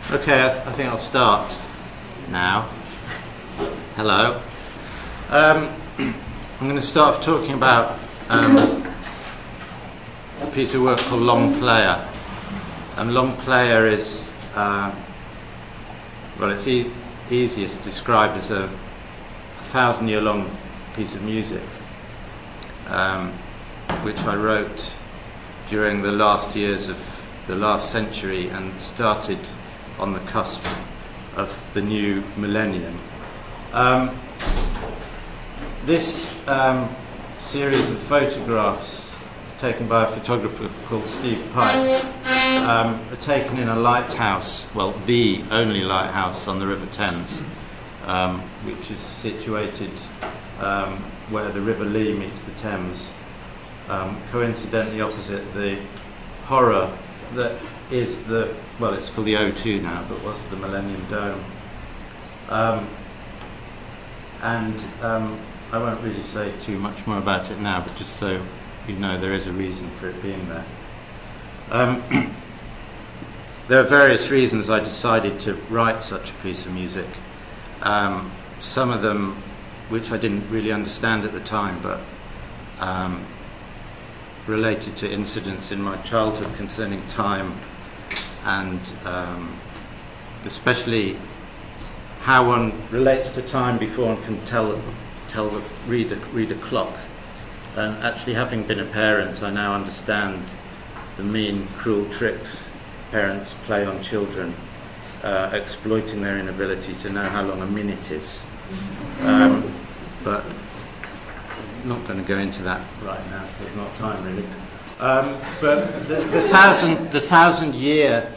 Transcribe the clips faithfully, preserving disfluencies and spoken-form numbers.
Okay, I, th I think I'll start now. Hello. Um, I'm going to start off talking about um, a piece of work called Long Player. And Long Player is, uh, well, it's e easiest described as a, a thousand-year-long piece of music, um, which I wrote during the last years of the last century and started on the cusp of the new millennium. Um, this um, series of photographs taken by a photographer called Steve Pike um, are taken in a lighthouse, well, the only lighthouse on the River Thames, um, which is situated um, where the River Lee meets the Thames, um, coincidentally opposite the horror that is the, well, it's called the O two now, but was the Millennium Dome. Um, and um, I won't really say too much more about it now, but just so you know, there is a reason for it being there. Um, there are various reasons I decided to write such a piece of music. Um, some of them which I didn't really understand at the time, but um, related to incidents in my childhood concerning time, and um, especially how one relates to time before one can tell tell the read a, read a clock. And actually, having been a parent, I now understand the mean, cruel tricks parents play on children, uh, exploiting their inability to know how long a minute is. Um, but I'm not going to go into that right now, so there's not time really. Um, but the, the thousand, the thousand year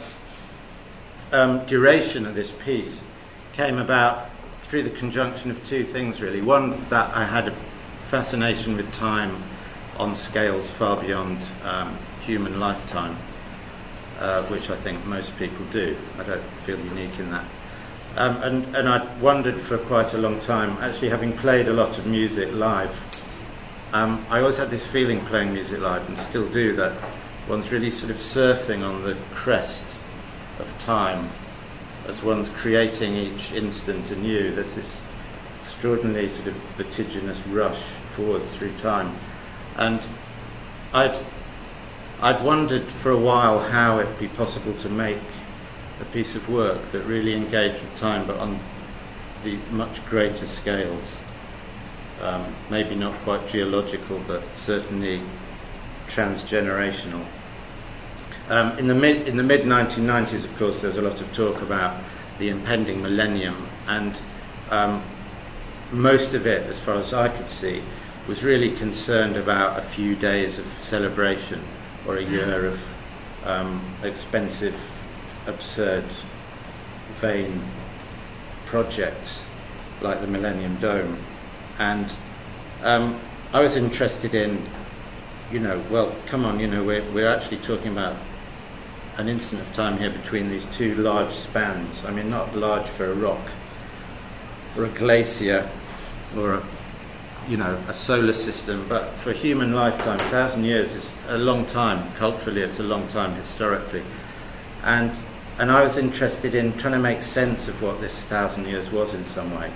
um, duration of this piece came about through the conjunction of two things really. One, that I had a fascination with time on scales far beyond um, human lifetime, uh, which I think most people do. I don't feel unique in that. Um, and, and I'd wondered for quite a long time, actually having played a lot of music live, Um, I always had this feeling playing music live, and still do, that one's really sort of surfing on the crest of time as one's creating each instant anew. There's this extraordinarily sort of vertiginous rush forwards through time. And I'd, I'd wondered for a while how it'd be possible to make a piece of work that really engaged with time, but on the much greater scales. Um, maybe not quite geological, but certainly transgenerational. Um, in the mid in the mid nineteen nineties, of course, there was a lot of talk about the impending millennium, and um, most of it, as far as I could see, was really concerned about a few days of celebration or a year of um, expensive, absurd, vain projects like the Millennium Dome. And um, I was interested in, you know, well, come on, you know, we're, we're actually talking about an instant of time here between these two large spans. I mean, not large for a rock or a glacier or a, you know, a solar system, but for a human lifetime, a thousand years is a long time. Culturally, it's a long time, historically. And, and I was interested in trying to make sense of what this thousand years was in some way.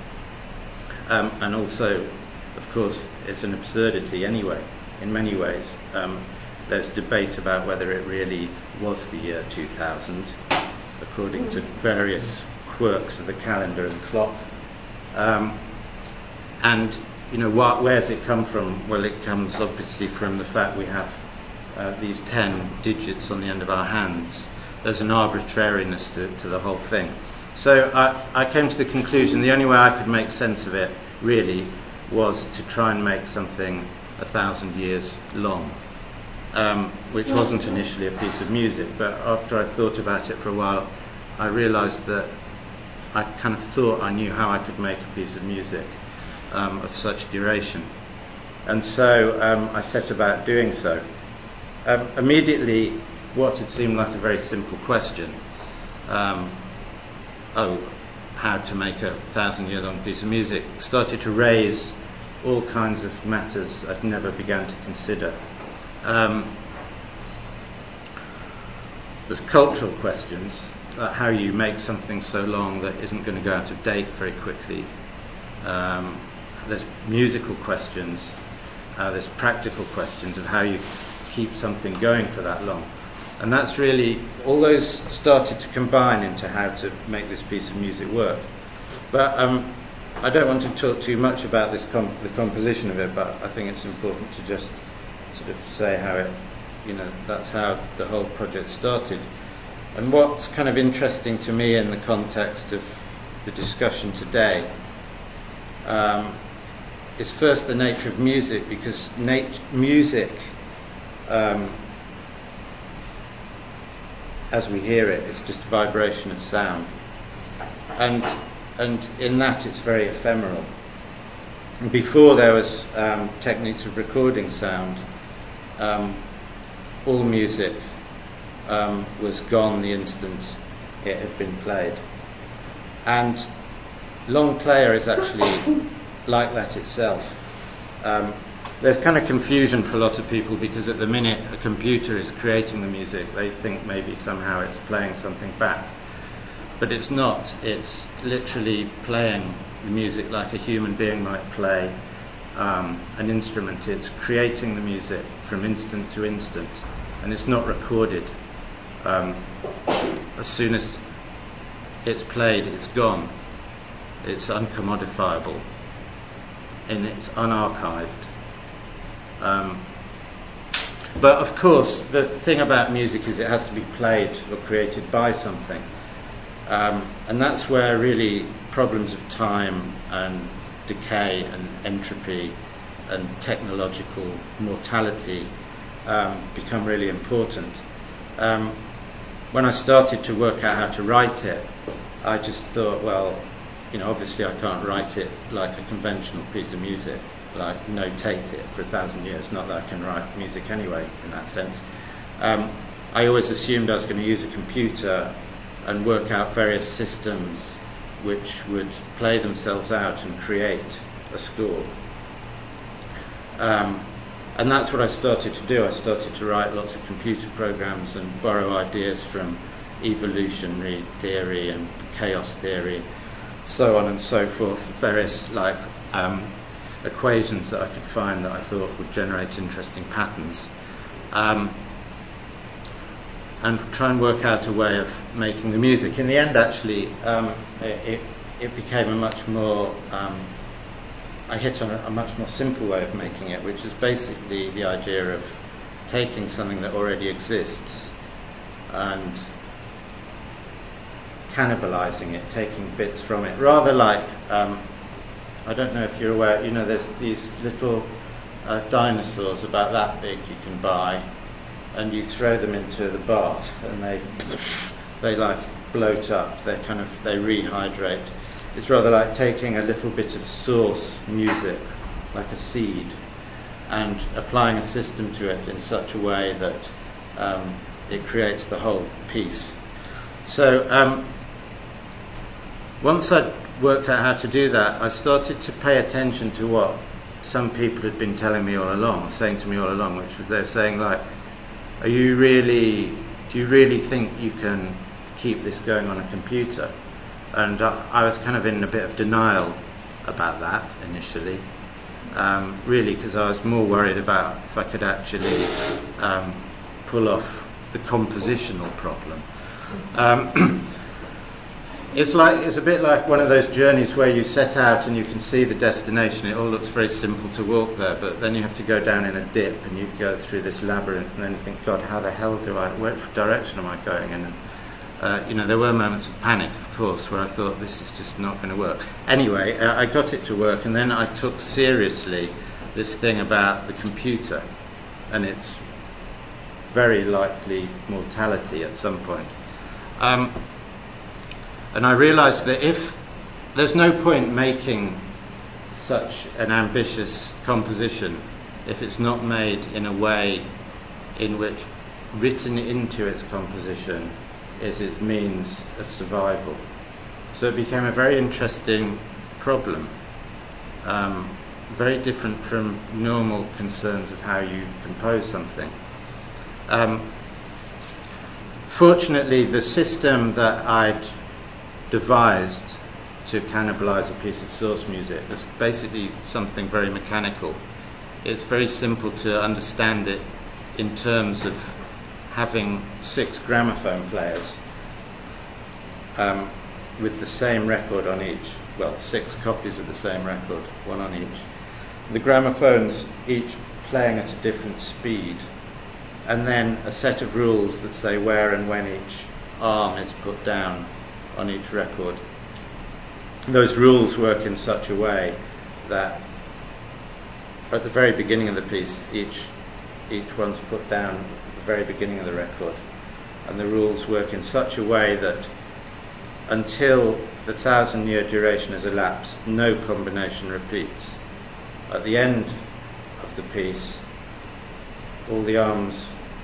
Um, and also, of course, it's an absurdity anyway, in many ways. Um, there's debate about whether it really was the year two thousand, according to various quirks of the calendar and clock. Um, and, you know, what, where's it come from? Well, it comes obviously from the fact we have uh, these ten digits on the end of our hands. There's an arbitrariness to, to the whole thing. So I, I came to the conclusion the only way I could make sense of it, really, was to try and make something a thousand years long, um, which wasn't initially a piece of music, but after I thought about it for a while, I realized that I kind of thought I knew how I could make a piece of music um, of such duration. And so um, I set about doing so. Um, immediately, what had seemed like a very simple question, um, oh, how to make a thousand-year-long piece of music, started to raise all kinds of matters I'd never begun to consider. Um, there's cultural questions uh, how you make something so long that isn't going to go out of date very quickly. Um, there's musical questions, uh, there's practical questions of how you keep something going for that long. And that's really, all those started to combine into how to make this piece of music work. But um, I don't want to talk too much about this com- the composition of it, but I think it's important to just sort of say how it, you know, that's how the whole project started. And what's kind of interesting to me in the context of the discussion today um, is first the nature of music, because nat- music, um, as we hear it, it's just a vibration of sound. And and in that it's very ephemeral. And before there was um, techniques of recording sound, um, all music um, was gone the instant it had been played. And long player is actually like that itself. Um, there's kind of confusion for a lot of people, because at the minute a computer is creating the music, they think maybe somehow it's playing something back. But it's not. It's literally playing the music like a human being might play um, an instrument. It's creating the music from instant to instant, and it's not recorded. Um, as soon as it's played, it's gone. It's uncommodifiable, and it's unarchived. Um, but of course, the thing about music is it has to be played or created by something. Um, and that's where really problems of time and decay and entropy and technological mortality um, become really important. Um, when I started to work out how to write it, I just thought, well, you know, obviously I can't write it like a conventional piece of music, like notate it for a thousand years. Not that I can write music anyway, in that sense. Um, I always assumed I was going to use a computer and work out various systems which would play themselves out and create a score. Um, and that's what I started to do. I started to write lots of computer programs and borrow ideas from evolutionary theory and chaos theory, so on and so forth, various like um, equations that I could find that I thought would generate interesting patterns. Um, and try and work out a way of making the music. In the end, actually, um, it, it became a much more, um, I hit on a, a much more simple way of making it, which is basically the idea of taking something that already exists and cannibalizing it, taking bits from it, rather like, um, I don't know if you're aware, you know, there's these little uh, dinosaurs about that big you can buy, and you throw them into the bath and they they like bloat up, they kind of they rehydrate. It's rather like taking a little bit of source music, like a seed, and applying a system to it in such a way that um, it creates the whole piece. So um, once I'd worked out how to do that, I started to pay attention to what some people had been telling me all along, saying to me all along, which was they were saying like, Are you really, do you really think you can keep this going on a computer? And uh, I was kind of in a bit of denial about that initially, um, really because I was more worried about if I could actually um, pull off the compositional problem. Um, It's like it's a bit like one of those journeys where you set out and you can see the destination. It all looks very simple to walk there, but then you have to go down in a dip and you go through this labyrinth, and then you think, God, how the hell do I? Which direction am I going in? And, uh, you know, there were moments of panic, of course, where I thought this is just not going to work. Anyway, uh, I got it to work, and then I took seriously this thing about the computer and its very likely mortality at some point. Um, And I realised that if there's no point making such an ambitious composition if it's not made in a way in which written into its composition is its means of survival. So it became a very interesting problem, um, very different from normal concerns of how you compose something. Um, fortunately, the system that I'd devised to cannibalize a piece of source music was basically something very mechanical. It's very simple to understand it in terms of having six gramophone players um, with the same record on each. Well, six copies of the same record, one on each. The gramophones each playing at a different speed, and then a set of rules that say where and when each arm is put down on each record. Those rules work in such a way that at the very beginning of the piece, each each one's put down at the very beginning of the record. And the rules work in such a way that until the thousand-year duration has elapsed, no combination repeats. At the end of the piece, all the arms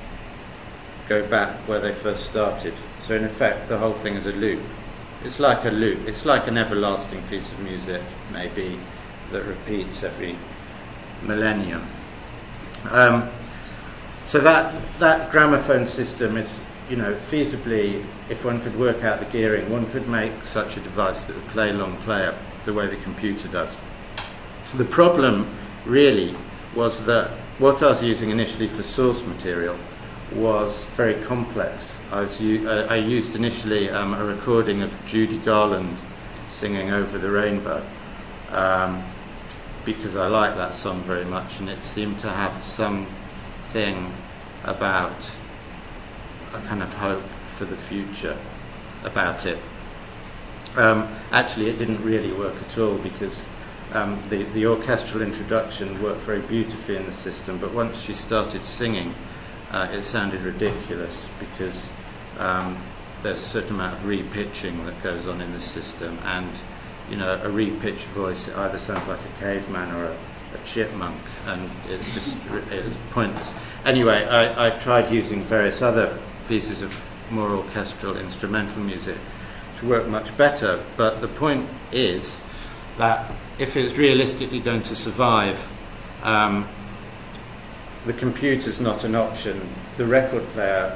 go back where they first started. So in effect, the whole thing is a loop. It's like a loop. It's like an everlasting piece of music, maybe, that repeats every millennium. Um, so that that gramophone system is, you know, feasibly, if one could work out the gearing, one could make such a device that would play long player the way the computer does. The problem, really, was that what I was using initially for source material was very complex. I, was u- uh, I used initially um, a recording of Judy Garland singing Over the Rainbow um, because I like that song very much, and it seemed to have something about a kind of hope for the future about it. Um, actually, it didn't really work at all because um, the, the orchestral introduction worked very beautifully in the system, but once she started singing, Uh, it sounded ridiculous because um, there's a certain amount of re-pitching that goes on in the system, and you know, a re-pitched voice, it either sounds like a caveman or a, a chipmunk, and it's just it's pointless. Anyway, I, I tried using various other pieces of more orchestral instrumental music which work much better, but the point is that if it's realistically going to survive, um, the computer's not an option. The record player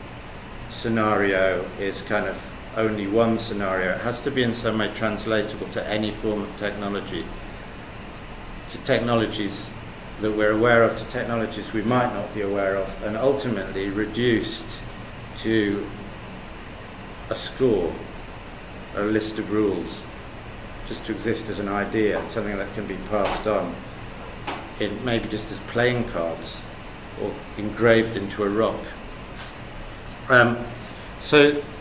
scenario is kind of only one scenario. It has to be in some way translatable to any form of technology, to technologies that we're aware of, to technologies we might not be aware of, and ultimately reduced to a score, a list of rules, just to exist as an idea, something that can be passed on. In maybe just as playing cards or engraved into a rock. Um, so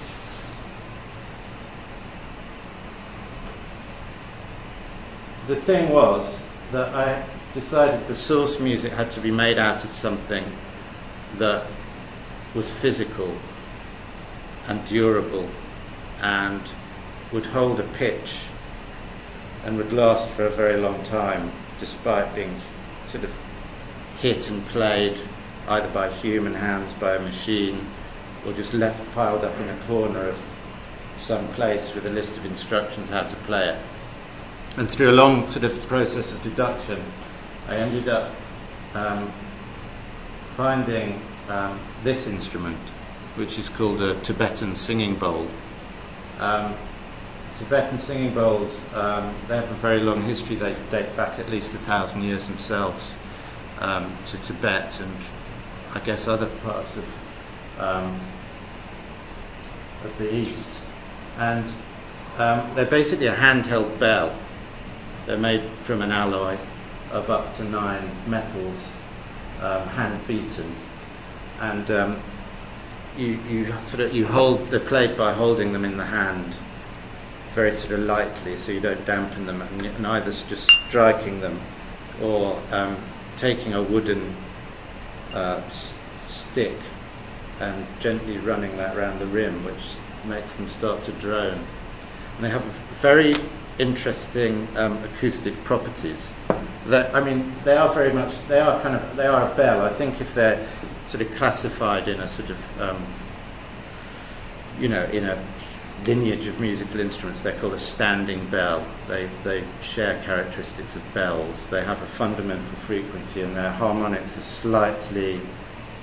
the thing was that I decided the source music had to be made out of something that was physical and durable and would hold a pitch and would last for a very long time, despite being sort of hit and played either by human hands, by a machine, or just left piled up in a corner of some place with a list of instructions how to play it. And through a long sort of process of deduction, I ended up um, finding um, this instrument, which is called a Tibetan singing bowl. Um, Tibetan singing bowls, um, they have a very long history. They date back at least a thousand years themselves um, to Tibet and I guess other parts of um, of the East. And um, they're basically a handheld bell. They're made from an alloy of up to nine metals, um, hand beaten, and um, you you sort of you hold. They're played by holding them in the hand very sort of lightly, so you don't dampen them, and, and either just striking them or um, taking a wooden uh, s- stick and gently running that around the rim, which makes them start to drone. And they have very interesting um, acoustic properties. That I mean, they are very much. They are kind of. They are a bell. I think if they're sort of classified in a sort of, um, you know, in a lineage of musical instruments, they're called a standing bell. They they share characteristics of bells. They have a fundamental frequency, and their harmonics are slightly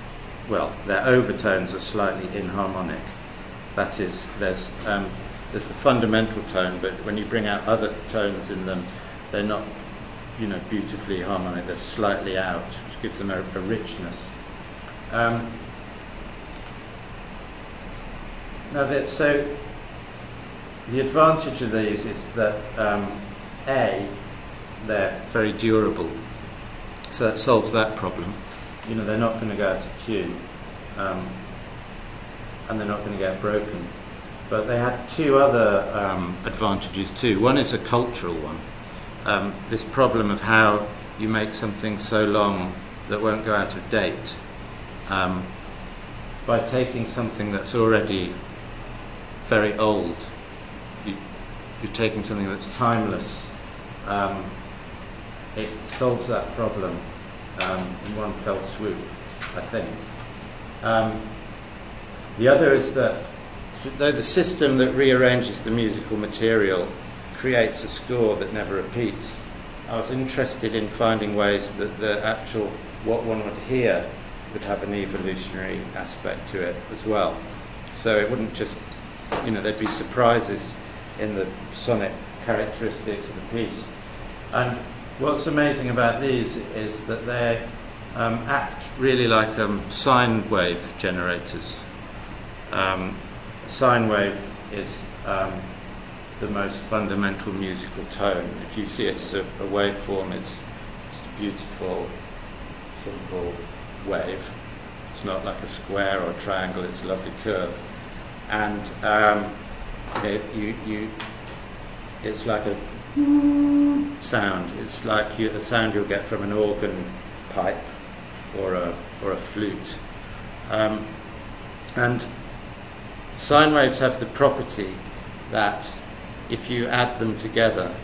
well, their overtones are slightly inharmonic. That is, there's um, there's the fundamental tone, but when you bring out other tones in them, they're not, you know, beautifully harmonic. They're slightly out, which gives them a, a richness. Um, now, that, so the advantage of these is that um, A, they're very durable, so that solves that problem. You know, they're not going to go out of tune, um, and they're not going to get broken. But they had two other um, advantages too. One is a cultural one. Um, this problem of how you make something so long that won't go out of date. Um, by taking something that's already very old, you, you're taking something that's timeless. Um, it solves that problem um, in one fell swoop, I think. Um, the other is that though the system that rearranges the musical material creates a score that never repeats, I was interested in finding ways that the actual, what one would hear, would have an evolutionary aspect to it as well. So it wouldn't just, you know, there'd be surprises in the sonic characteristics of the piece. And what's amazing about these is that they um, act really like um, sine wave generators. Um, sine wave is um, the most fundamental musical tone. If you see it as a, a waveform, it's just a beautiful, simple wave. It's not like a square or a triangle, it's a lovely curve. And um, it, you, you, it's like a sound. It's like you, a sound you'll get from an organ pipe or a, or a flute. Um, and sine waves have the property that if you add them together,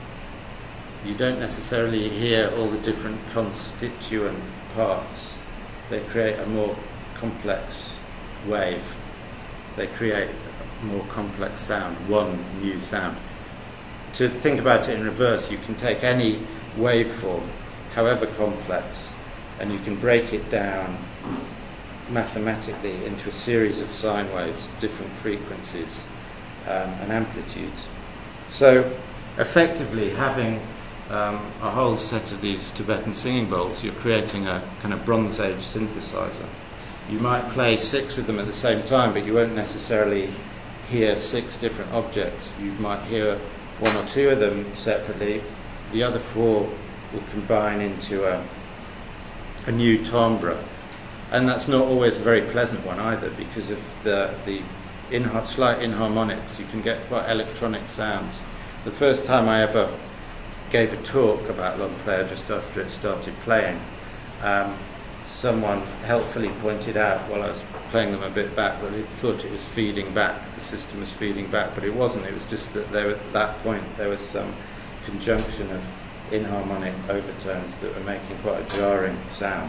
you don't necessarily hear all the different constituent parts. They create a more complex wave. They create a more complex sound, one new sound. To think about it in reverse, you can take any waveform, however complex, and you can break it down mathematically into a series of sine waves of different frequencies um, and amplitudes. So effectively, having um, a whole set of these Tibetan singing bowls, you're creating a kind of Bronze Age synthesizer. You might play six of them at the same time, but you won't necessarily hear six different objects. You might hear one or two of them separately. The other four will combine into a, a new timbre. And that's not always a very pleasant one either, because of the, the inha- slight inharmonics. You can get quite electronic sounds. The first time I ever gave a talk about long player, just after it started playing, um, someone helpfully pointed out while I was playing them a bit back that he thought it was feeding back, the system was feeding back, but it wasn't. It was just that there, at that point there was some conjunction of inharmonic overtones that were making quite a jarring sound.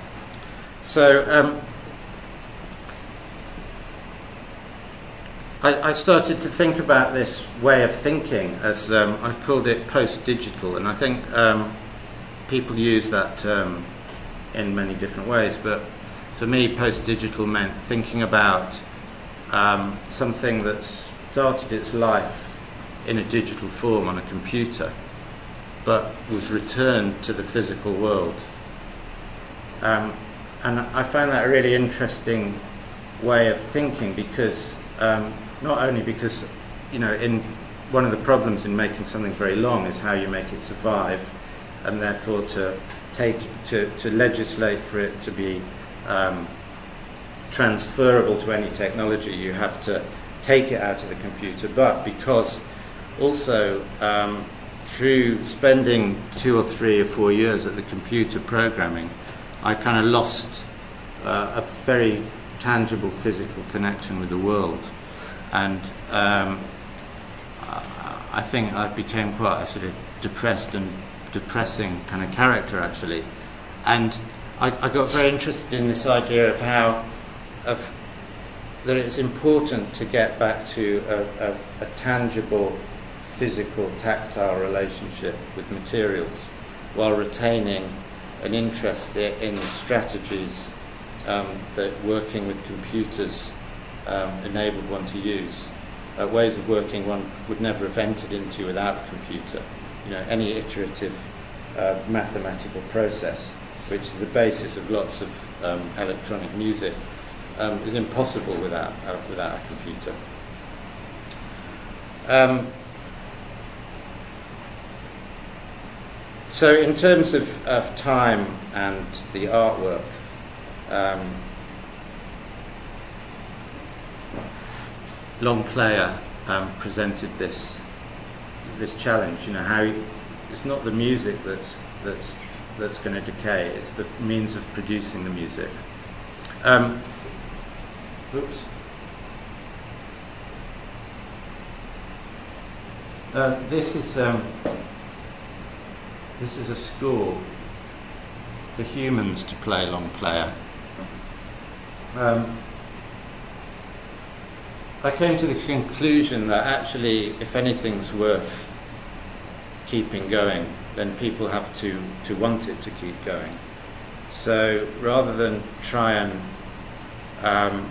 So um, I, I started to think about this way of thinking as um, I called it post-digital, and I think um, people use that term in many different ways, but for me post-digital meant thinking about um, something that started its life in a digital form on a computer but was returned to the physical world. Um, and I found that a really interesting way of thinking, because um, not only because, you know, in one of the problems in making something very long is how you make it survive, and therefore to take to, to legislate for it to be um, transferable to any technology, you have to take it out of the computer. But because also um, through spending two or three or four years at the computer programming, I kind of lost uh, a very tangible physical connection with the world, and um, I think I became quite a sort of depressed and depressing kind of character, actually. And I, I got very interested in this idea of how of that it's important to get back to a, a, a tangible, physical, tactile relationship with materials while retaining an interest in the strategies um, that working with computers um, enabled one to use. Uh, ways of working one would never have entered into without a computer. You know, any iterative uh, mathematical process, which is the basis of lots of um, electronic music, um, is impossible without uh, without a computer. Um, so, in terms of, of time and the artwork, um, Longplayer um, presented this this challenge. You know, how you, it's not the music that's that's that's going to decay; it's the means of producing the music. Um, oops. Uh, this is um, this is a score for humans to play Longplayer. Um, I came to the conclusion that actually, if anything's worth keeping going, then people have to, to want it to keep going. So rather than try and um,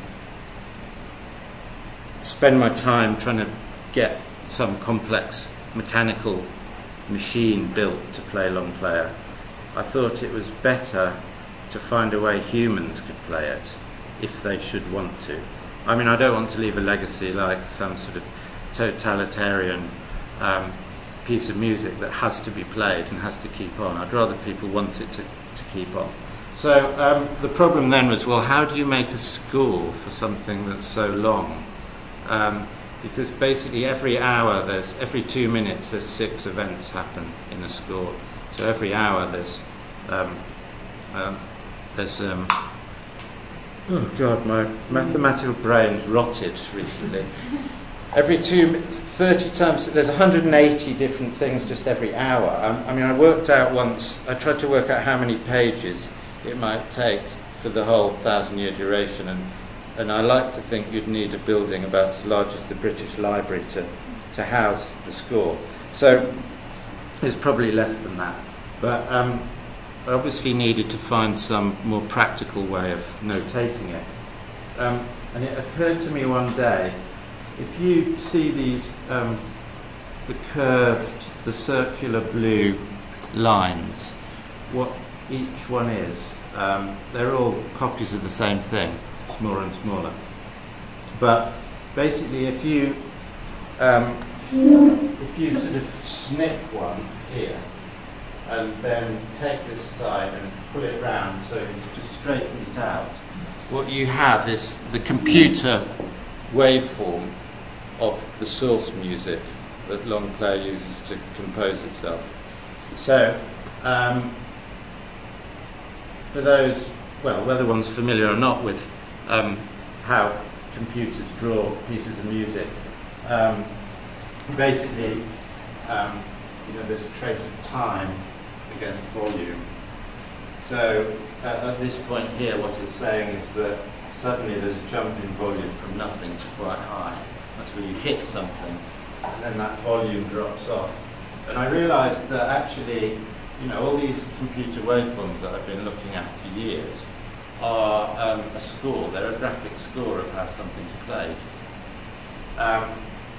spend my time trying to get some complex mechanical machine built to play Longplayer, I thought it was better to find a way humans could play it if they should want to. I mean, I don't want to leave a legacy like some sort of totalitarian um, piece of music that has to be played and has to keep on. I'd rather people want it to, to keep on. So um, the problem then was, well, how do you make a score for something that's so long? Um, because basically every hour, there's every two minutes, there's six events happen in a score. So every hour there's um, um, there's um, oh God, my mathematical brain's rotted recently. Every two, thirty times, there's one hundred eighty different things just every hour. Um, I mean, I worked out once, I tried to work out how many pages it might take for the whole thousand-year duration, and, and I like to think you'd need a building about as large as the British Library to, to house the score. So it's probably less than that. But um, I obviously needed to find some more practical way of notating it. Um, and it occurred to me one day, if you see these, um, the curved, the circular blue lines, what each one is, um, they're all copies of the same thing, smaller and smaller. But basically, if you, um, if you sort of snip one here, and then take this side and pull it round so you just straighten it out, what you have is the computer waveform of the source music that Longplayer uses to compose itself. So, um, for those, well, whether one's familiar or not with um, how computers draw pieces of music, um, basically, um, you know, there's a trace of time against volume. So uh, at this point here, what it's saying is that suddenly there's a jump in volume from nothing to quite high. That's where you hit something, and then that volume drops off. And I realized that actually, you know, all these computer waveforms that I've been looking at for years are um, a score. They're a graphic score of how something's played. Um,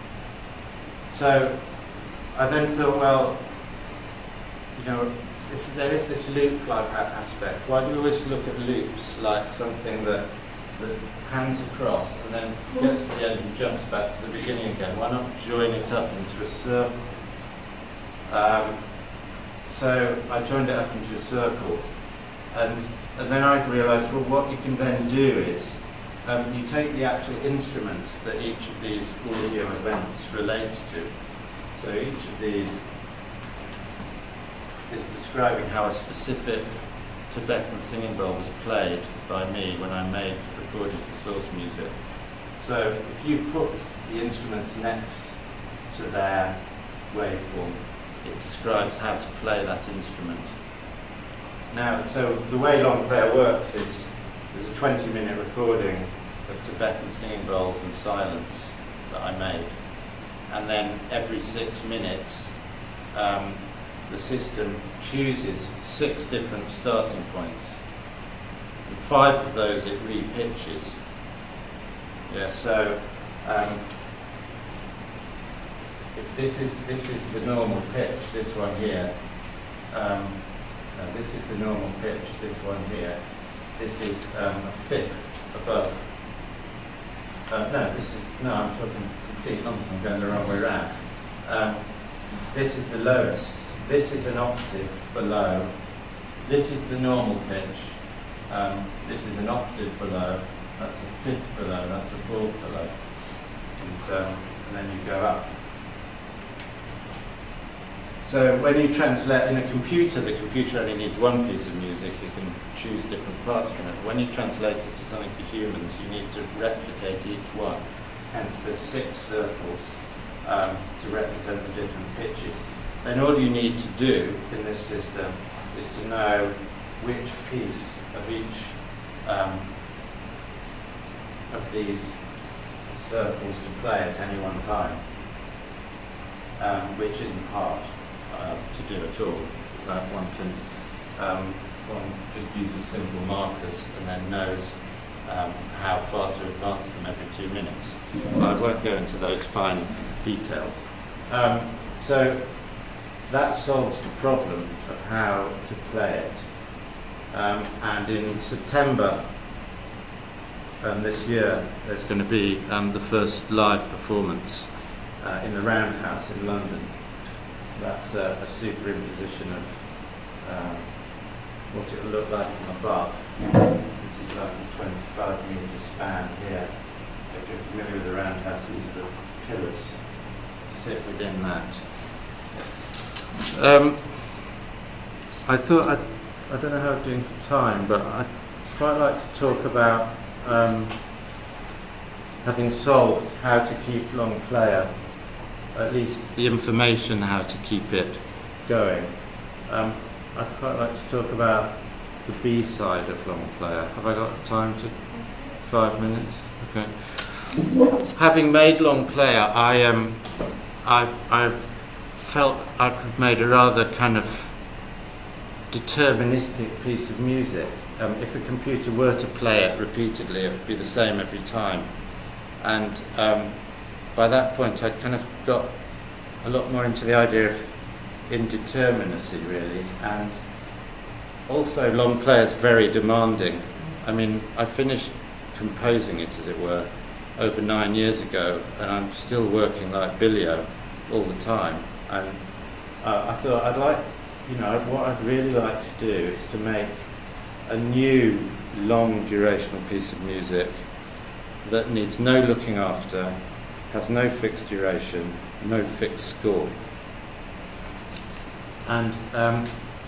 so I then thought, well, you know, this, there is this loop-like aspect. Why do we always look at loops like something that, that pans across and then gets to the end and jumps back to the beginning again? Why not join it up into a circle? Um, so I joined it up into a circle, and, and then I realised, well, what you can then do is um, you take the actual instruments that each of these audio events relates to. So each of these is describing how a specific Tibetan singing bowl was played by me when I made, recorded the source music. So if you put the instruments next to their waveform, it describes how to play that instrument. Now, so the way Longplayer works is there's a twenty minute recording of Tibetan singing bowls and silence that I made. And then every six minutes, um, the system chooses six different starting points. and five of those it re-pitches. Yeah, so um, if this is this is the normal pitch, this one here. Um, uh, this is the normal pitch, this one here. This is um, a fifth above. Uh, no, this is no. I'm talking complete nonsense. I'm going the wrong way around. Um, this is the lowest. This is an octave below. This is the normal pitch. Um, this is an octave below. That's a fifth below. That's a fourth below. And, um, and then you go up. So when you translate in a computer, the computer only needs one piece of music. You can choose different parts from it. When you translate it to something for humans, you need to replicate each one. Hence, there's six circles um, to represent the different pitches. Then all you need to do in this system is to know which piece of each um, of these circles to play at any one time, um, which isn't hard uh, to do at all. Uh, one can um, one just uses simple markers and then knows um, how far to advance them every two minutes. I won't go into those fine details. Um, so that solves the problem of how to play it. Um, and in September um, this year, there's going to be um, the first live performance uh, in the Roundhouse in London. That's uh, a superimposition of um, what it will look like from above. This is like a twenty-five metre span here. If you're familiar with the Roundhouse, these are the pillars that sit within that. Um, I thought, I'd, I don't know how I'm doing for time, but I'd quite like to talk about um, having solved how to keep Long Player, at least the information how to keep it going. Um, I'd quite like to talk about the B side of Long Player. Have I got time to five minutes? Okay. Having made Long Player, I um, I I felt I'd made a rather kind of deterministic piece of music. Um, if a computer were to play it repeatedly, it would be the same every time. And um, by that point, I'd kind of got a lot more into the idea of indeterminacy, really. And also, Long Player's very demanding. I mean, I finished composing it, as it were, over nine years ago, and I'm still working like Billio all the time. And uh, I thought I'd like, you know, what I'd really like to do is to make a new long durational piece of music that needs no looking after, has no fixed duration, no fixed score. And um,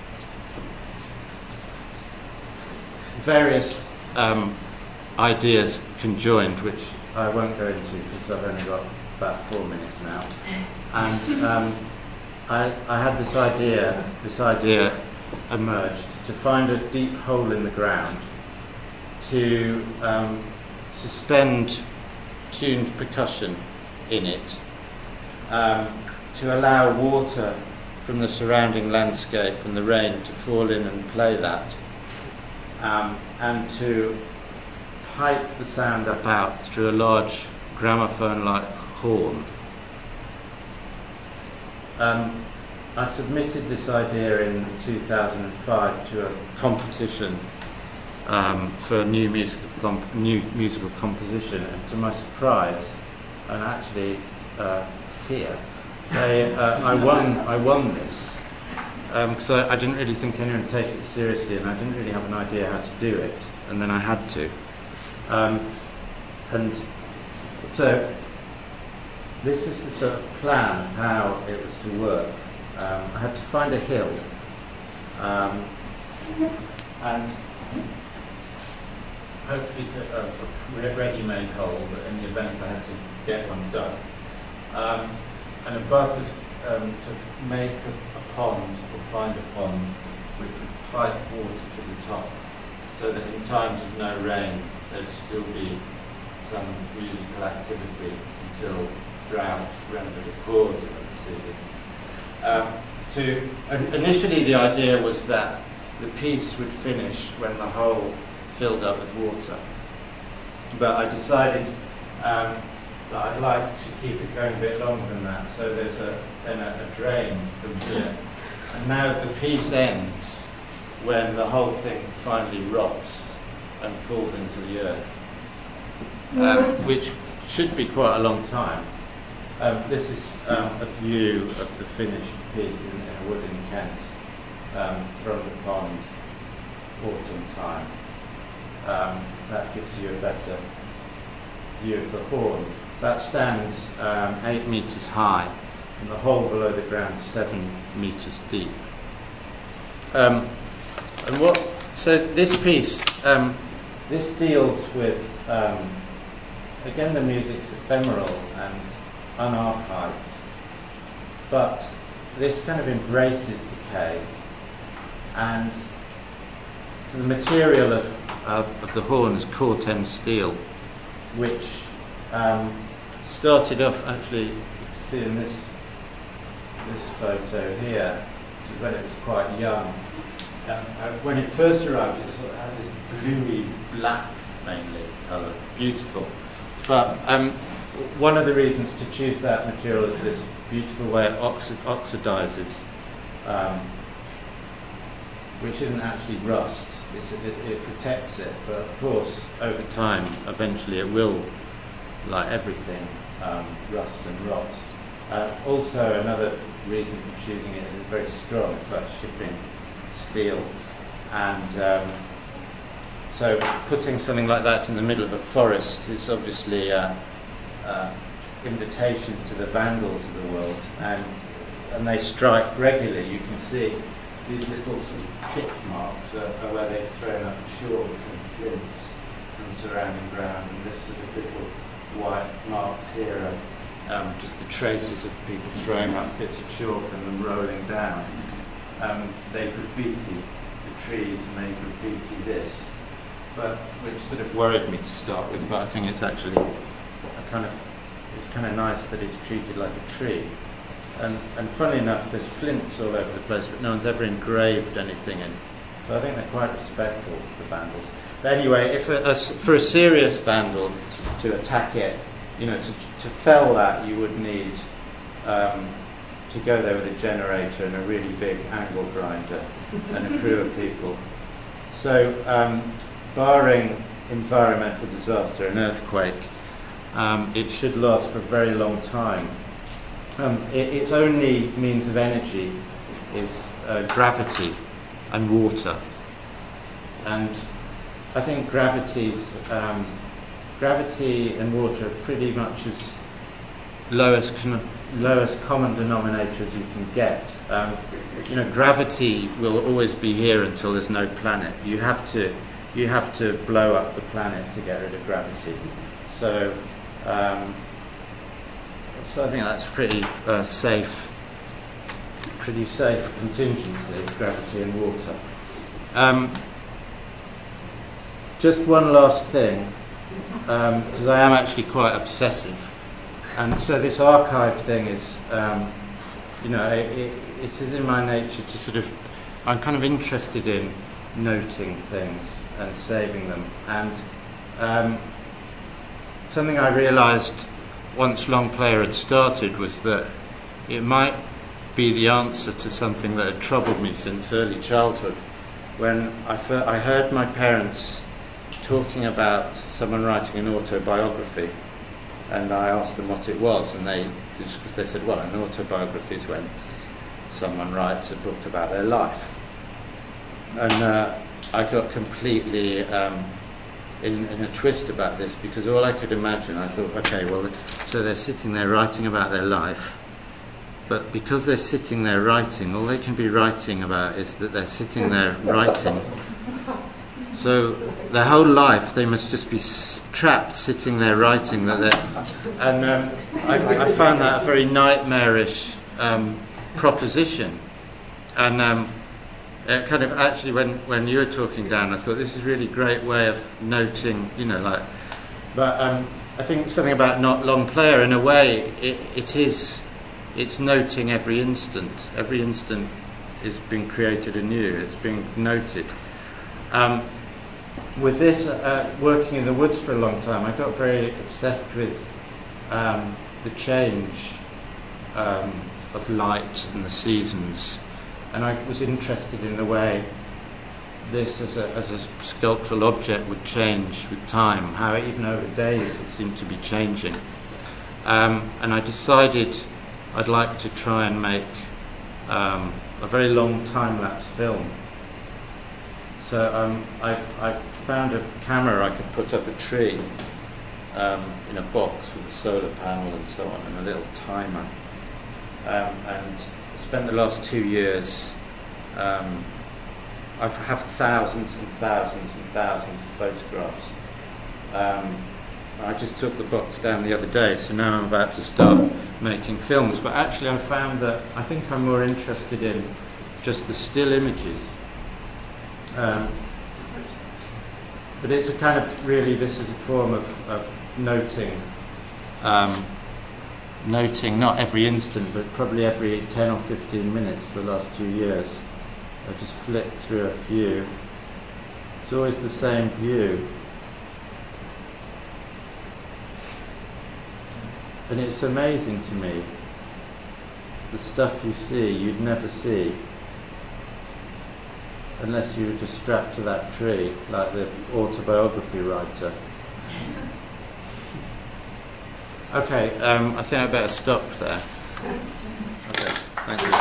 various um, ideas conjoined, which I won't go into because I've only got about four minutes now. And um, I, I had this idea, this idea emerged to find a deep hole in the ground, to um, suspend tuned percussion in it, um, to allow water from the surrounding landscape and the rain to fall in and play that, um, and to pipe the sound up out through a large gramophone-like horn. Um, I submitted this idea in two thousand five to a competition um, for new musical comp- new musical composition, and to my surprise, and actually uh, fear, they, uh, I won. I won this because um, I, I didn't really think anyone would take it seriously, and I didn't really have an idea how to do it, and then I had to. Um, and so this is the sort of plan of how it was to work. Um, I had to find a hill, um, and hopefully to, uh, a ready-made hole, but in the event I had to get one dug. Um, and above was um, to make a, a pond, or find a pond, which would pipe water to the top, so that in times of no rain there'd still be some musical activity until drought rendered a pause in the proceedings. Um, to, uh, initially the idea was that the piece would finish when the whole filled up with water. But I decided um, that I'd like to keep it going a bit longer than that, so there's a, then a, a drain from here. And now the piece ends when the whole thing finally rots and falls into the earth, um, which should be quite a long time. Um, this is um, a view of the finished piece in, in a wood in Kent um, from the pond, autumn time. Um, that gives you a better view of the horn. That stands um, eight metres high, and the hole below the ground seven metres deep. Um, and what? So this piece, um, this deals with um, again the music's ephemeral and unarchived, but this kind of embraces decay, and so the material of uh, of the horn is corten steel, which um, started off actually. You can see in this this photo here, when it was quite young. Um, uh, when it first arrived, it sort of had this bluey black, mainly colour, beautiful. But um, one of the reasons to choose that material is this beautiful way it oxi- oxidizes, um, which isn't actually rust. It's, it, it protects it, but of course, over time, eventually it will, like everything, um, rust and rot. Uh, also, another reason for choosing it is it's very strong. It's like shipping steel, and um, so putting something like that in the middle of a forest is obviously an uh, uh, invitation to the vandals of the world, and and they strike regularly. You can see these little sort of pit marks are, are where they've thrown up chalk and flints from surrounding ground, and this sort of little white marks here are um, just the traces of people throwing up bits of chalk and them rolling down. Um, they graffiti the trees and they graffiti this, but which sort of worried me to start with. But I think it's actually a kind of it's kind of nice that it's treated like a tree. And and funnily enough, there's flints all over the place, but no one's ever engraved anything in. So I think they're quite respectful, the vandals. But anyway, if a, a, for a serious vandal to attack it, you know, to to fell that, you would need um, to go there with a generator and a really big angle grinder and a crew of people. So, um, barring environmental disaster, an earthquake, um, it should last for a very long time. Um, it, its only means of energy is uh, gravity and water. And I think gravity's, um, gravity and water are pretty much as lowest con- lowest common denominator as you can get. Um, you know, gravity will always be here until there's no planet. You have to you have to blow up the planet to get rid of gravity. So, um, so I think that's pretty uh, safe, pretty safe contingency, gravity and water. Um, just one last thing, because um, I am actually quite obsessive. And so this archive thing is, um, you know, it, it, it is in my nature to sort of, I'm kind of interested in noting things and saving them. And um, something I realised once Longplayer had started was that it might be the answer to something that had troubled me since early childhood. When I, fir- I heard my parents talking about someone writing an autobiography, and I asked them what it was, and they they said, well, an autobiography is when someone writes a book about their life. And uh, I got completely um, in, in a twist about this, because all I could imagine, I thought, okay, well, so they're sitting there writing about their life, but because they're sitting there writing, all they can be writing about is that they're sitting there writing. So their whole life they must just be s- trapped sitting there writing that they're, and um, I, I found that a very nightmarish um, proposition. And um, it kind of actually, when, when you were talking, Dan, I thought this is a really great way of noting, you know, like. But um, I think something about not Longplayer, in a way, it, it is, it's noting every instant. Every instant is being created anew. It's being noted. Um, with this, uh, working in the woods for a long time, I got very obsessed with um, the change um, of light and the seasons, and I was interested in the way this as a, as a sculptural object would change with time, how even over days it seemed to be changing. Um, and I decided I'd like to try and make um, a very long time-lapse film. So um, I, I found a camera I could put up a tree um, in a box with a solar panel and so on, and a little timer. Um, and spent the last two years, um, I have thousands and thousands and thousands of photographs. Um, I just took the box down the other day, so now I'm about to start making films. But actually I found that I think I'm more interested in just the still images. Um, but it's a kind of, really, this is a form of, of noting, um, noting not every instant, but probably every ten or fifteen minutes for the last two years. I just flick through a few. It's always the same view. And it's amazing to me, the stuff you see, you'd never see unless you were just strapped to that tree, like the autobiography writer. Okay, um, I think I better stop there. Okay, thank you.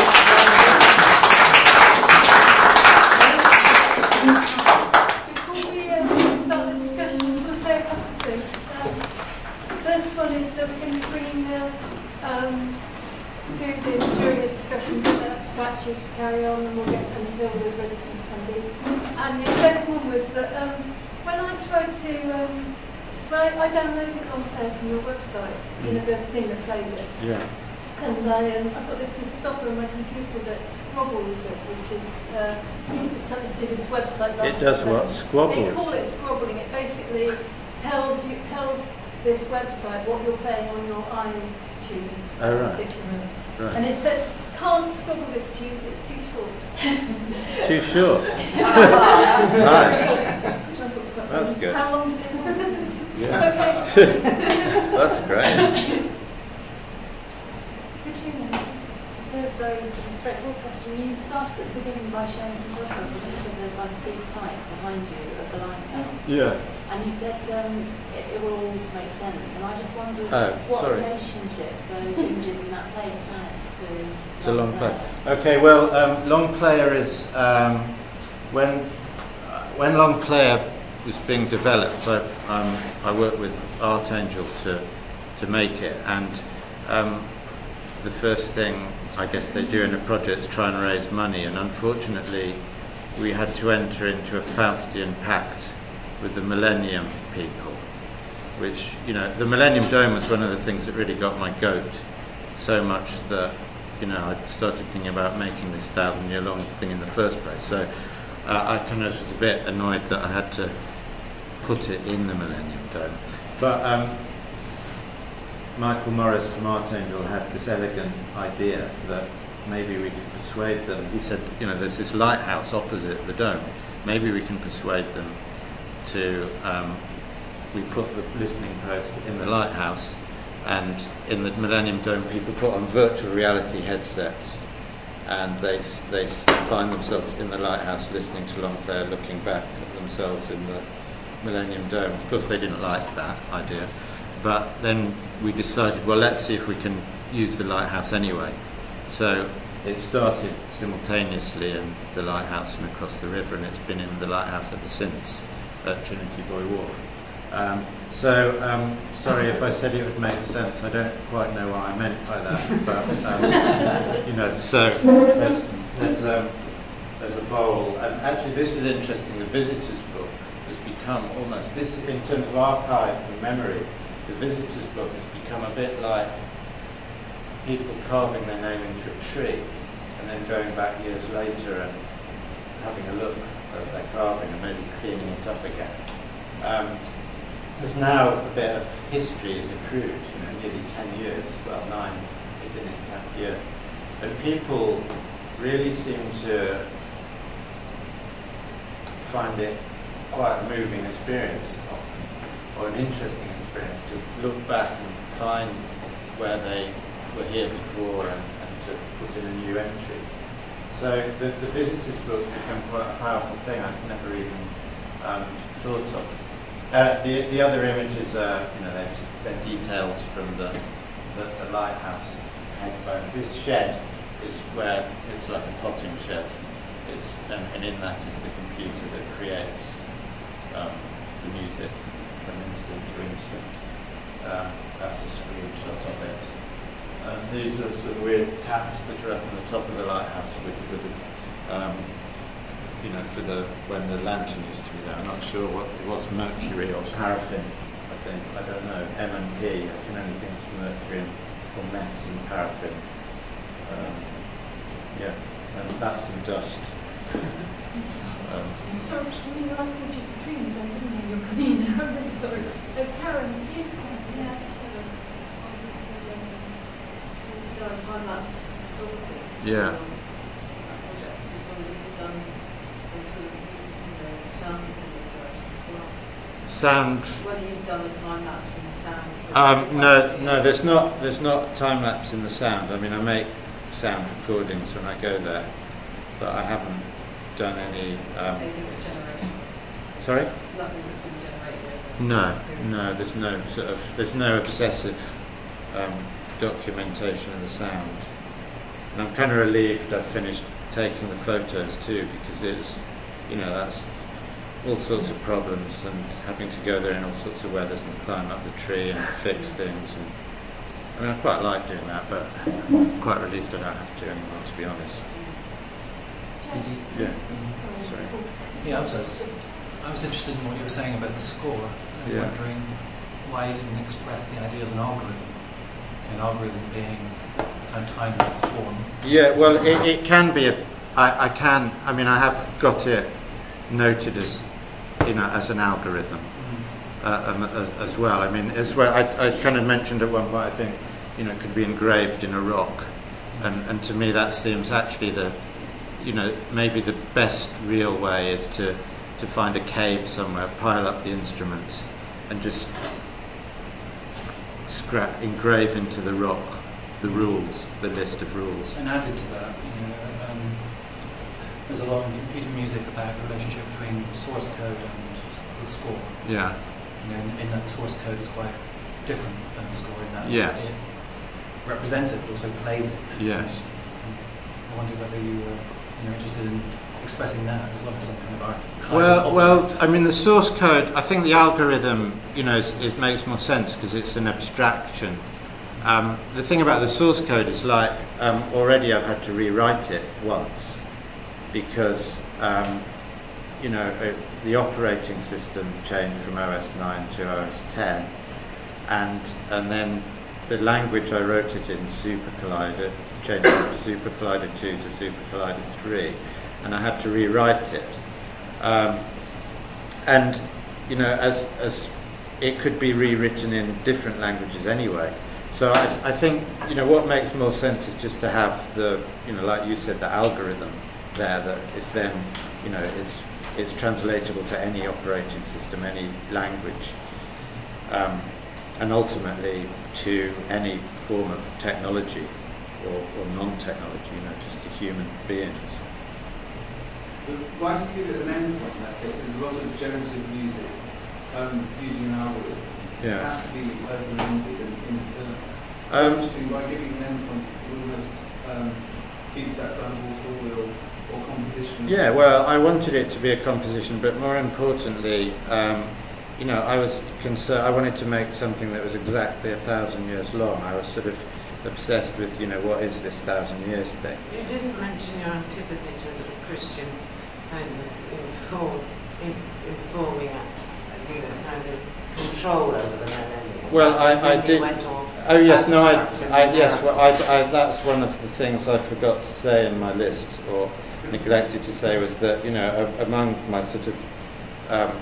Before we um, start the discussion, I just want to say a couple of things. Um, the first one is that we're going to be bringing the um, food in during the discussion, uh, scratches to carry on, and we'll get until we're ready to come in. And the second one was that um, when I tried to, um, when I, I downloaded Longplayer from your website, you know, the thing that plays it. Yeah. And I, um, I've got this piece of software on my computer that squabbles it, which is uh, it's something to do with this website. It does what? Squabbles? They call it squabbling. It basically tells you tells this website what you're playing on your iTunes Oh, at a right. particular moment. Right. And it said, can't squabble this to you, it's too short. Too short? Nice. Which I thought was quite That's funny. good. How long did it want? Yeah. Okay. That's great. Just a very straightforward question. You started at the beginning by showing some photos, I think you said by Steve Pike behind you at the lighthouse. Yeah. And you said um, it, it will all make sense. And I just wondered Oh, what sorry. relationship those images in that place had to It's a long play. Okay, well, um, long player is um, when uh, when long player was being developed. I um, I worked with Art Angel to to make it, and um, the first thing I guess they do in a project is try and raise money, and unfortunately we had to enter into a Faustian pact with the Millennium people, which, you know, the Millennium Dome was one of the things that really got my goat so much that, you know, I started thinking about making this thousand year long thing in the first place. So uh, I kind of was a bit annoyed that I had to put it in the Millennium Dome. But um, Michael Morris from Art Angel had this elegant idea that maybe we could persuade them. He said, you know, there's this lighthouse opposite the dome. Maybe we can persuade them to, um, we put the listening post in the lighthouse, and in the Millennium Dome people put on virtual reality headsets, and they they find themselves in the lighthouse listening to Longplayer, looking back at themselves in the Millennium Dome. Of course they didn't like that idea, but then we decided, well, let's see if we can use the lighthouse anyway. So it started simultaneously in the lighthouse and across the river, and it's been in the lighthouse ever since at Trinity Buoy Wharf. Um, so, um, sorry if I said it would make sense. I don't quite know what I meant by that, but um, you know. So there's there's, um, there's a bowl, and actually this is interesting. The visitors' book has become almost this in terms of archive and memory. The visitors' book has become a bit like people carving their name into a tree, and then going back years later and having a look at their carving and maybe cleaning it up again. Um, There's now a bit of history is accrued, you know, nearly ten years, well, nine is in its tenth year. And people really seem to find it quite a moving experience, often, or an interesting experience, to look back and find where they were here before and, and to put in a new entry. So the, the visitors book become quite a powerful thing I've never even um, thought of. Uh, the, the other images are, you know, they're, they're details from the, the, the lighthouse headphones. This shed is where it's like a potting shed. It's, and, and in that is the computer that creates um, the music from instrument to instrument. Um, that's a screenshot of it. Um, these are some weird taps that are up on the top of the lighthouse, which would have, um, you know, for the when the lantern used to be there. I'm not sure what it was, mercury or paraffin. I think I don't know. M and P. I can only think it's mercury and, or meths and paraffin. Um, yeah, and that's some dust. um, Sorry, when you like Richard Petrini, then didn't you? You're coming in. I'm really sorry. Uh, Karen, did you say? Yeah, I just had a, so it's done time-lapse photography. Yeah. Um, that project. I just wondered if you've done also, you know, sound recording as well. Sound. Whether you've done the time-lapse and the sound. Um, no, no. There's not. There's not time lapse in the sound. I mean, I make sound recordings when I go there, but I haven't done any. Um, Anything that's generational. sorry. Nothing that's been generated. No, no. There's no sort of. There's no obsessive um, documentation of the sound. And I'm kind of relieved I've finished taking the photos too, because it's, you know, that's all sorts of problems and having to go there in all sorts of weathers and climb up the tree and fix things. And I mean, I quite like doing that, but I'm quite relieved I don't have to anymore, to be honest. Did you- Yeah. Sorry. Yeah, I was, I was interested in what you were saying about the score. I'm Yeah. wondering why you didn't express the idea as an algorithm. An algorithm being a kind of timeless form. Yeah, well, it, it can be a. I, I can. I mean, I have got it noted as, you know, as an algorithm uh, um, as, as well. I mean, as well. I, I kind of mentioned at one point. I think, you know, it could be engraved in a rock, and and to me that seems actually the, you know, maybe the best real way is to to find a cave somewhere, pile up the instruments, and just scra- engrave into the rock the rules, the list of rules. And added to that, you know, um, there's a lot in computer music about the relationship between source code and s- the score. Yeah. You know, in, in that source code is quite different than the score in that Yes. it represents it, but also plays it. Yes. And I wonder whether you were, you know, interested in expressing that as well as some kind of art. Kind Well, of well, object. I mean, the source code. I think the algorithm, you know, is, it makes more sense because it's an abstraction. Um, the thing about the source code is, like, um, already I've had to rewrite it once because, um, you know, uh, the operating system changed from O S nine to O S ten, and and then the language I wrote it in, Super Collider, changed from Super Collider two to Super Collider three, and I had to rewrite it. Um, and you know, as as it could be rewritten in different languages anyway. So I, I think, you know, what makes more sense is just to have the, you know, like you said, the algorithm there that is then, you know, is it's translatable to any operating system, any language, um, and ultimately to any form of technology or, or non-technology, you know, just to human beings. But why did you give it an endpoint in that case? There's a lot of generative music um, using an algorithm. Yeah. It has to be open-ended and indeterminate. It's Um, interesting, by giving an endpoint, it almost um, keeps that kind of authorial or composition. Yeah, well, I wanted it to be a composition, but more importantly, um, you know, I was concerned. I wanted to make something that was exactly a thousand years long. I was sort of obsessed with, you know, what is this thousand years thing? You didn't mention your antipathy to sort of Christian kind of inform, inf- informing, uh, you know, kind of control over the millennium. Well, I, I Then you did. went all Oh yes, no, I, abstract I and yes, well, narrow. I, I, that's one of the things I forgot to say in my list, or neglected to say, was that, you know, a, among my sort of, um,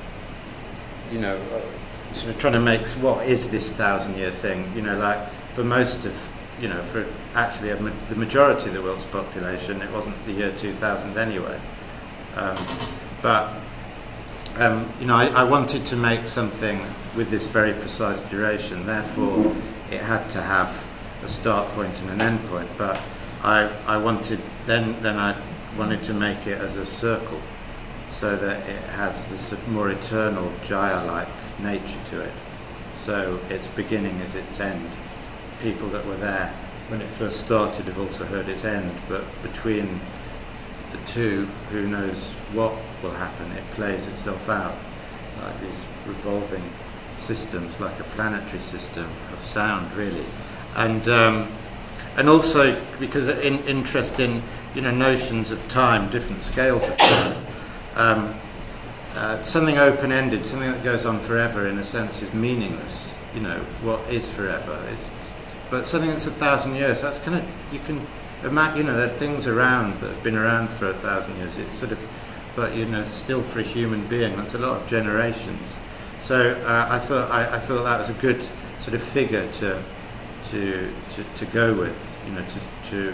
you know, uh, sort of trying to make s- what is this thousand-year thing? You know, like for most of, you know, for actually a, ma- the majority of the world's population, it wasn't the year two thousand anyway. Um, but um, you know, I, I wanted to make something with this very precise duration. Therefore, it had to have a start point and an end point. But I, I wanted then then I wanted to make it as a circle, so that it has this more eternal Jaya-like nature to it. So its beginning is its end. People that were there when it first started have also heard its end, but between the two, who knows what will happen. It plays itself out like these revolving systems, like a planetary system of sound, really. And um, and also because in interest in, you know, notions of time, different scales of time. Um, uh, something open-ended, something that goes on forever, in a sense, is meaningless. You know, what is forever? It's, but something that's a thousand years, that's kind of, you can imagine, you know, there are things around that have been around for a thousand years. It's sort of, but, you know, still for a human being, that's a lot of generations. So uh, I thought I, I thought that was a good sort of figure to to to, to go with, you know, to to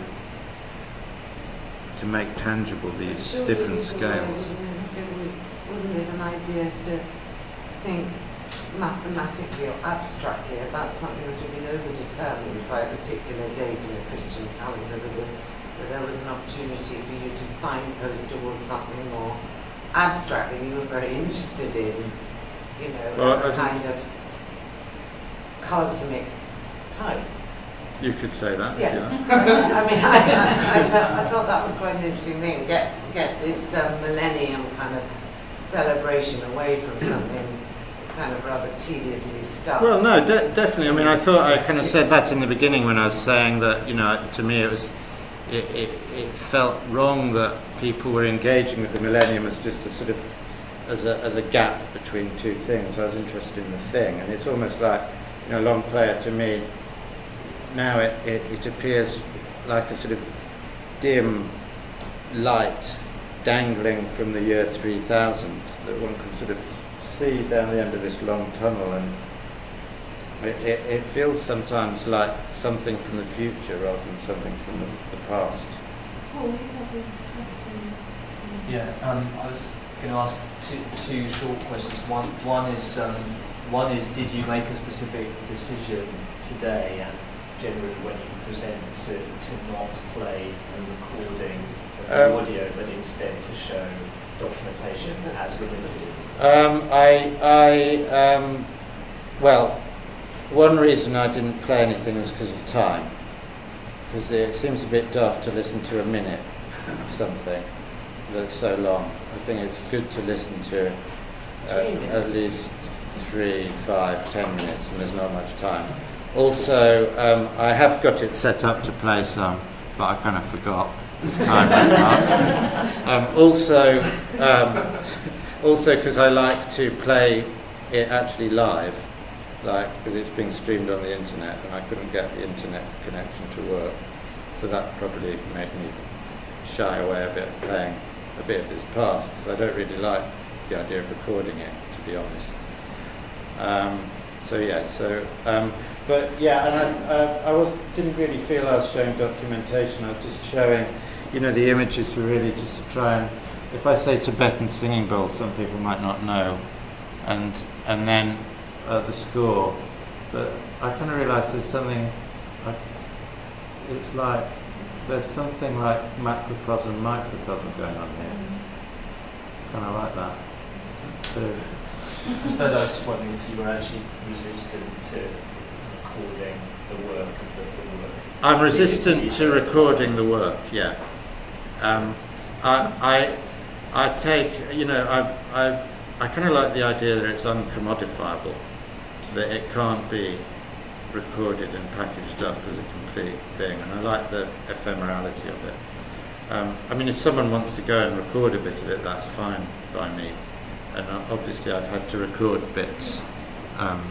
to make tangible these Sure, different it scales. It wasn't it an idea to think mathematically or abstractly about something that had been overdetermined by a particular date in a Christian calendar, that, the, that there was an opportunity for you to signpost towards something more abstract that you were very interested in, you know, Well, as a as kind of cosmic type. You could say that. Yeah, If you like. I mean, I, I, I, felt, I thought that was quite an interesting thing. Get get this um, millennium kind of celebration away from something kind of rather tediously stuck. Well, no, de- definitely. I mean, I thought I kind of said that in the beginning when I was saying that, you know, to me it was, it, it, it felt wrong that people were engaging with the millennium as just a sort of, as a as a gap between two things. I was interested in the thing, and it's almost like, you know, long player to me. Now it, it, it appears like a sort of dim light dangling from the year three thousand that one can sort of see down the end of this long tunnel, and it, it, it feels sometimes like something from the future rather than something from the, the past. Paul, you had a question. Yeah, um, I was going to ask two, two short questions. One, one is, um, one is, did you make a specific decision today and generally when you present to, to not play a recording of the Um, audio, but instead to show documentation as an interview? Um, I, I, um, well, one reason I didn't play anything was because of time, because it seems a bit daft to listen to a minute of something that's so long. I think it's good to listen to uh, at least three, five, ten minutes, and there's not much time. Also, um, I have got it set up to play some, but I kind of forgot because time went past. Um, also, um, also because I like to play it actually live, like because it's being streamed on the internet, and I couldn't get the internet connection to work, so that probably made me shy away a bit of playing a bit of his past, because I don't really like the idea of recording it, to be honest. Um, So yeah, so um, but yeah, and I, uh, I was didn't really feel I was showing documentation. I was just showing, you know, the images were really just to try and, if I say Tibetan singing bowl, some people might not know, and and then uh, the score. But I kind of realised there's something. I, it's like there's something like macrocosm, microcosm going on here. Kind of like that. So, I suppose I was just wondering if you were actually resistant to recording the work of the, the work. I'm resistant to recording the work. Yeah, um, I, I, I take. You know, I, I, I kind of like the idea that it's uncommodifiable, that it can't be recorded and packaged up as a complete thing, and I like the ephemerality of it. Um, I mean, if someone wants to go and record a bit of it, that's fine by me. And obviously I've had to record bits. Um,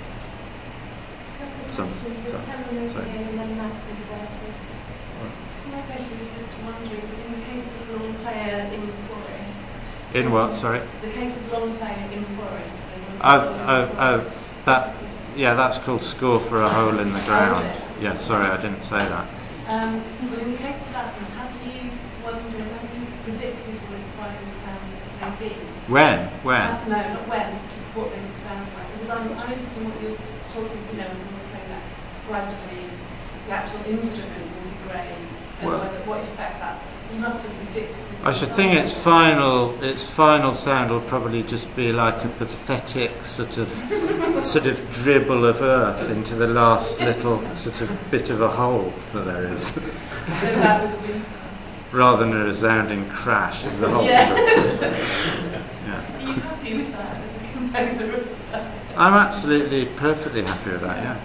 some, Questions. Helen sorry. again, and then Matt in Versa. My question is just wondering, in the case of long player in the forest. in what, sorry? The case of long player in forest. Oh, oh, oh, that, yeah, that's called Score for a Hole in the Ground. Yeah, sorry, I didn't say that. Um, but in the case of Atlas, have you wondered, have you predicted what its final sounds may be? When? When? Uh, no, not when, just what they would sound like. Because I'm, I'm interested in what you're talking, you know, when you're saying that gradually the actual instrument will degrade, and Well, whether, what effect that's, you must have predicted. I should think its final its final sound will probably just be like a pathetic sort of sort of dribble of earth into the last little sort of bit of a hole that there is, Is that with the wind? rather than a resounding crash as the whole Yeah. thing. Yeah. Are you happy with that as a composer of the person? I'm absolutely perfectly happy with that. Yeah.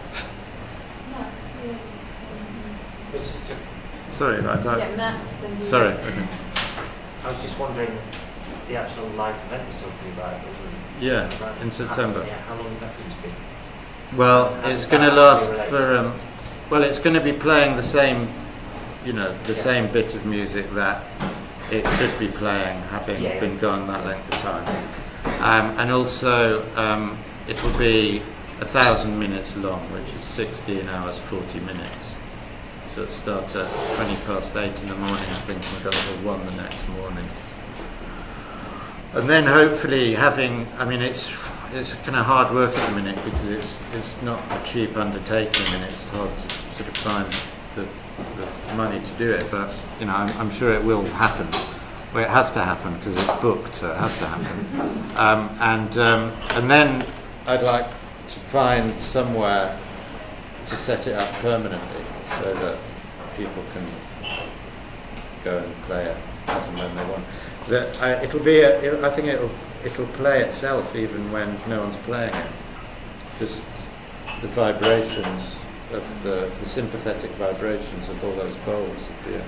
Matt, yes. It's just a, Sorry, right. I, Yeah, Matt, then you. sorry. Okay. I was just wondering the actual live event you're talking about. Yeah, about in September. How, yeah, how long is that going to be? Well, How it's does going to that last relate? for. Um, well, it's going to be playing the same, you know, the Yeah. same bit of music that it should be playing, having Yeah, yeah. been gone that length of time. Um, and also, um, it will be a thousand minutes long, which is sixteen hours forty minutes. So it starts at twenty past eight in the morning, I think, and go till one the next morning. And then hopefully having, I mean, it's it's kind of hard work at the minute because it's it's not a cheap undertaking and it's hard to sort of find the, the money to do it. But you know, I'm, I'm sure it will happen. Well, it has to happen because it's booked, so it has to happen. Um, and um, and then I'd like to find somewhere to set it up permanently so that people can go and play it as and when they want. That I, it'll be. A, it, I think it'll it'll play itself even when no one's playing it. Just the vibrations of the the sympathetic vibrations of all those bowls would be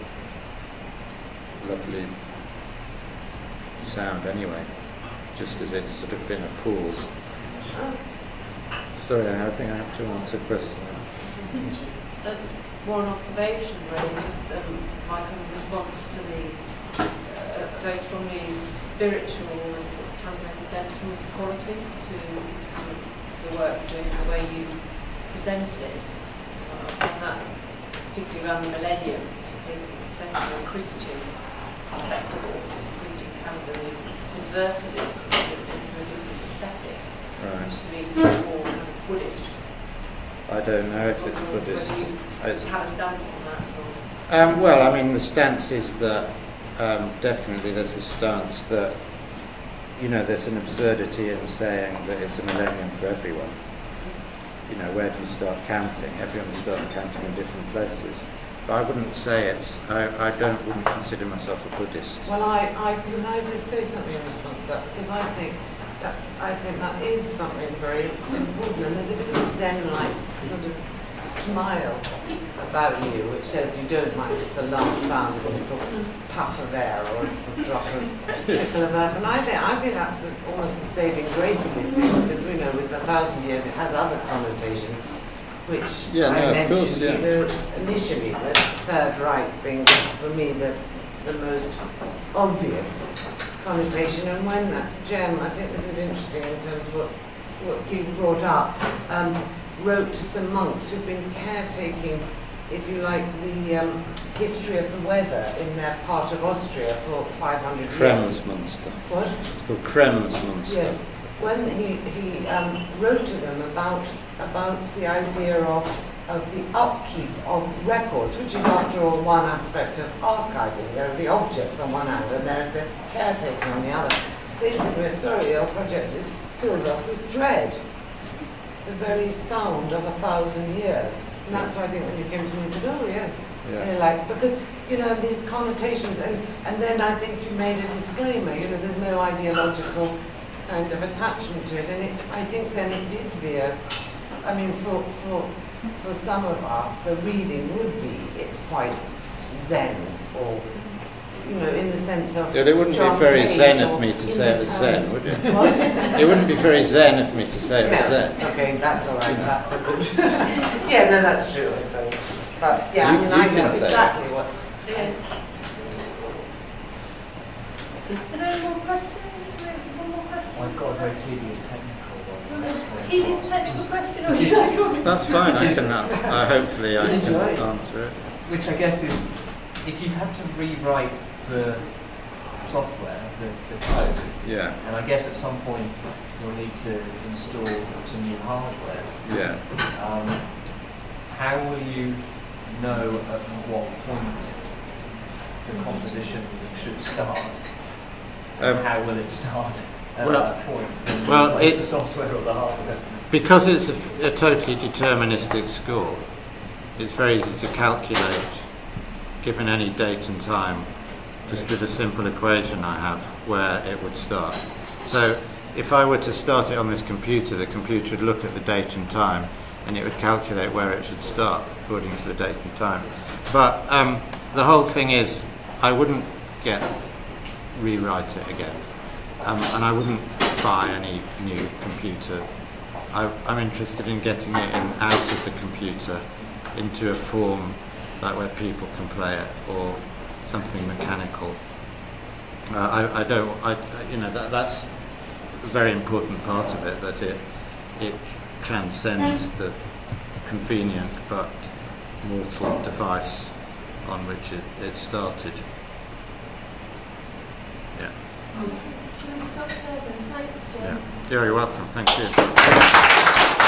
a lovely sound anyway. Just as it's sort of in a pause. Sorry, I think I have to answer a question. That's more an observation, really, just um, my kind of response to the uh, very strongly spiritual, almost sort of transcendental quality to um, the work you're doing, the way you present it. Uh, I find that, particularly around the millennium, it's essentially a Christian festival, Christian calendar, you've subverted it into a different aesthetic, Right. which to me seems more kind of Buddhist. I don't know if it's Buddhist. Whether you It's, have a stance on that or... um, well, I mean, the stance is that um, definitely there's a stance that, you know, there's an absurdity in saying that it's a millennium for everyone. You know, where do you start counting? Everyone starts counting in different places. But I wouldn't say it's, I, I don't, wouldn't consider myself a Buddhist. Well, I, I can I just say something in response to that, because I think that's, I think that is something very important, and there's a bit of a Zen-like sort of smile about you, which says you don't mind if the last sound is a little puff of air or a drop of trickle of earth, and I think I think that's the, almost the saving grace of this thing, because we know with a thousand years it has other connotations, which Yeah, I no, of mentioned, course, yeah. you know, initially, the Third Reich being for me the the most obvious connotation, and when uh, Jem, I think this is interesting in terms of what what you brought up, um, wrote to some monks who've been caretaking, if you like, the um, history of the weather in their part of Austria for five hundred years. Kremsmünster. What? It's called Kremsmünster. Yes. When he, he um, wrote to them about about the idea of of the upkeep of records, which is after all one aspect of archiving. There are the objects on one hand and there's the caretaking on the other. They said, we're sorry, our project is, fills us with dread. The very sound of a thousand years. And that's why I think when you came to me and said, oh yeah, Yeah. yeah. Like, because, you know, these connotations, and, and then I think you made a disclaimer, you know, there's no ideological kind of attachment to it, and it, I think then it did veer, I mean, for, for, for some of us, the reading would be, it's quite Zen, or, you know, in the sense of Yeah, it wouldn't John be very Cage zen or of me to say it was zen, Indeterminate. would it? What? It wouldn't be very zen of me to say it was No. zen. Okay, that's all right. That's a good. Yeah, no, that's true, I suppose. But yeah, You- I mean, you I can know say it. exactly what. Are there any more questions? We have one more question. I've got a very tedious technical one. A tedious technical question, or would you like to? That's fine. I can. Uh, hopefully, I can Enjoy it. answer it. which I guess is, if you've had to rewrite the software, the, the code, Yeah. and I guess at some point you'll need to install some new hardware. Yeah. Um, how will you know at what point the composition should start? And Um, how will it start at well- that point? And well, what's it- the software or the hardware? Because it's a, f- a totally deterministic score, it's very easy to calculate, given any date and time, just with a simple equation I have, where it would start. So if I were to start it on this computer, the computer would look at the date and time, and it would calculate where it should start according to the date and time. But um, the whole thing is, I wouldn't get rewrite it again, um, and I wouldn't buy any new computer. I, I'm interested in getting it in, out of the computer into a form that where people can play it, or something mechanical. Uh, I, I don't, I, you know, that, that's a very important part of it, that it it transcends the convenient but mortal device on which it, it started. Yeah. Shall we stop there then? Thanks, Jen. Yeah. You're welcome. Thank you.